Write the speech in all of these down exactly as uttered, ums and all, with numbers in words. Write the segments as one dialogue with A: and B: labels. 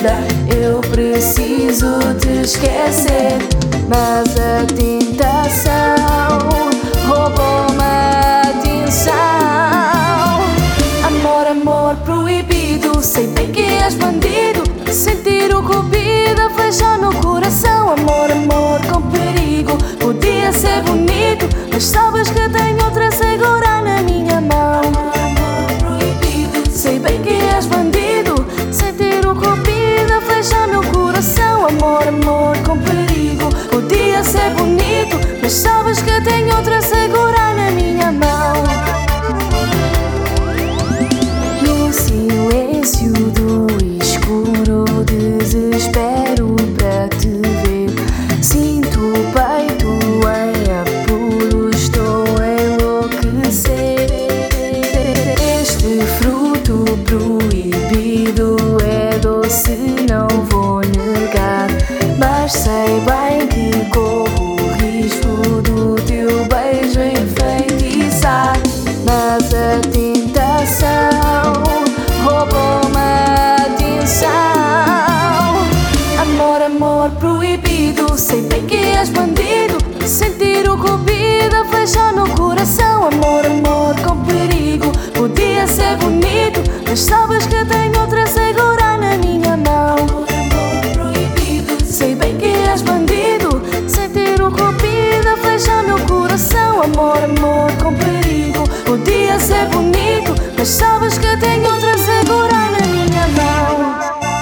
A: vida eu preciso te esquecer, mas a tentação roubou-me a atenção. Amor, amor proibido, sei bem que és bandido. Sentir o cupido flecha no coração. Amor, amor com perigo, podia ser bonito, mas sabes que tenho outra segura na minha mão. Amor proibido, sei bem que és bandido. Sentir o cupido flecha no coração. Amor, amor com perigo, podia ser bonito, mas sabes que tenho outra segura na minha mão. No silêncio do escuro desespero pra te ver. Sinto o peito em apuro, estou a enlouquecer. Este fruto proibido é doce, não vou negar, mas sei bem que corro o risco do teu beijo enfeitiçar. Mas a tentação roubou-me a atenção. Amor, amor proibido, sei bem que és bandido. Sentir o cupido flecha no coração. Amor, amor com perigo, podia ser bonito, mas sabes que tenho outra segura na minha mão. Amor proibido, sei bem que és bandido. Sentir o cupido flecha no coração. Amor, amor com perigo, podia ser bonito, mas sabes que tenho outra segura na minha mão.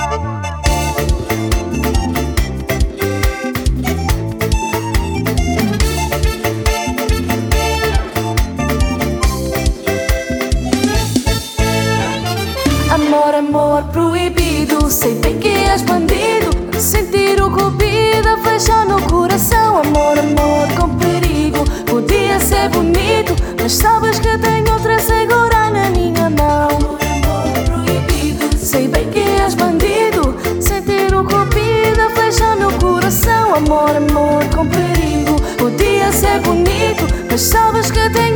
A: Amor, amor proibido, sei bem que és bandido. Sentir o cupido flecha no coração. Amor, amor com perigo, podia ser bonito, mas sabes que tenho outra segura na minha mão. Amor proibido, sei bem que és bandido. Sentir o cupido flecha no coração. Amor, amor com perigo, podia ser bonito, mas sabes que tenho